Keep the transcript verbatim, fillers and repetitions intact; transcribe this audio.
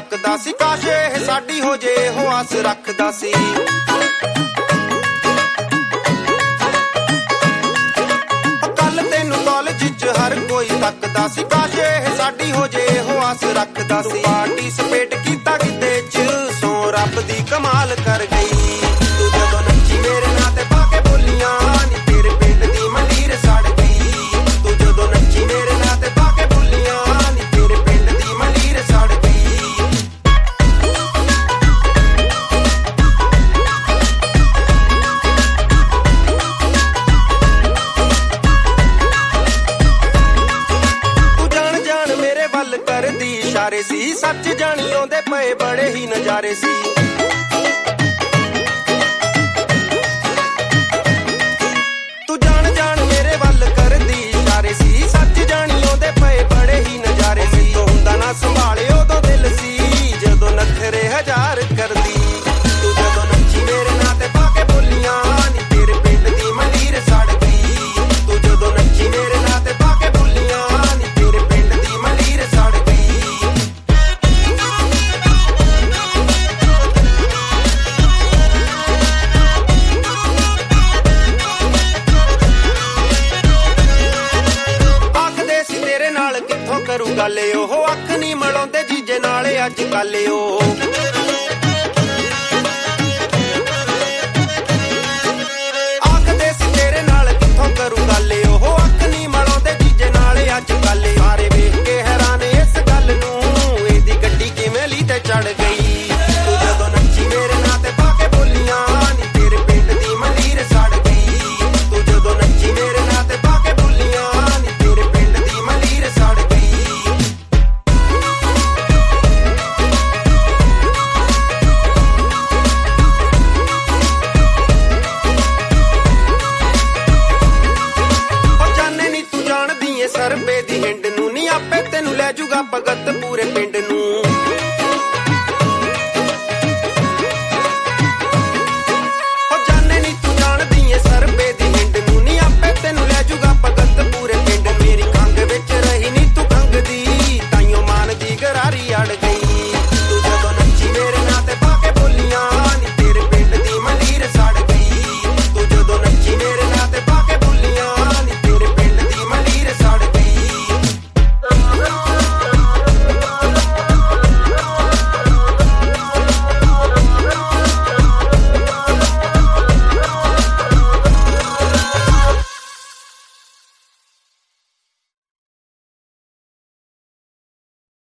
ਤੱਕਦਾ ਸੀ, ਕਾਸ਼ ਇਹ ਸਾਡੀ ਹੋ ਜੇ ਇਹੋ ਆਸ ਰੱਖਦਾ ਸੀ। ਕੱਲ ਤੈਨੂੰ ਕਾਲਜ ਚ ਹਰ ਕੋਈ ਤੱਕਦਾ ਸੀ, ਕਾਸ਼ ਇਹ ਸਾਡੀ ਹੋ ਜੇ ਇਹੋ ਆਸ ਰੱਖਦਾ ਸੀ। ਪਾਰਟੀਸਪੇਟ ਕੀਤਾ ਕਿਤੇ ਚ ਸੋ ਰੱਬ ਦੀ ਕਮਾਲ ਕਰ ਗਈ। ਤੂੰ ਜਦੋਂ ਨੱਚੀ ਮੇਰੇ ਨਾਂ ਤੇ ਪਾ ਕੇ ਬੋਲੀਆਂ ਨੀ ਤੇਰੇ ਪਿੰਡ ਦੀ ਮੰਡੀਰ ਸੜ ਗਈ। ਤੂੰ ਜਦੋਂ ਨੱਚੀ ਮੇਰੇ ਨਾਂ ਤੇ ਪਾ ਕੇ ਬੋਲੀਆਂ ਨੀ ਤੇਰੇ ਪਿੰਡ ਦੀ ਮੰਡੀਰ ਸੜ ਗਈ। ਤੂੰ ਜਾਣ ਜਾਣ ਮੇਰੇ ਵੱਲ ਕਰਦੀ ਇਸ਼ਾਰੇ ਸੀ, ਸੱਚ ਜਾਣੀ ਆਉਂਦੇ ਪਏ ਬੜੇ ਹੀ ਨਜ਼ਾਰੇ ਸੀ। ਤੂੰ ਜਾਣ ਜਾਣ ਮੇਰੇ ਵੱਲ ਕਰਦੀ ਇਸ਼ਾਰੇ ਸੀ, ਸੱਚ ਜਾਣੀ ਆਉਂਦੇ ਪਏ ਬੜੇ ਹੀ ਨਜ਼ਾਰੇ ਸੀ। ਤੋਂ ਹੁੰਦਾ ਨਾ ਸੰਭਾਲੇ ਉਦੋਂ ਦਿਲ ਸੀ, ਜਦੋਂ ਨਖਰੇ ਹਜ਼ਾਰ ਕਰਦੀ। ਤੂੰ ਜਦੋਂ ਨੱਚੀ ਮੇਰੇ ਨਾਂ ਤੇ ਪਾ ਕੇ ਬੋਲੀਆਂ ਨੀ ਤੇਰੇ ਪਿੰਡ ਦੀ ਮੰਡੀਰ ਸੜ ਗਈ। ਤੂੰ ਜਦੋਂ ਨੱਚੀ ਮੇਰੇ ਨਾਂ ਤੇ ਪਾ ਕੇ ਬੋਲੀਆਂ ਨੀ ਤੇਰੇ ਪਿੰਡ ਦੀ ਮੰਡੀਰ ਸੜ ਗਈ। ਆਖਦੇ ਸੀ ਤੇਰੇ ਨਾਲ ਕਿੱਥੋਂ ਕਰੂ ਗੱਲ, ਉਹ ਅੱਖ ਨਹੀਂ ਮਿਲਾਉਂਦੇ ਜੀਜੇ ਨਾਲੇ ਅੱਜ ਕੱਲ ਉਹ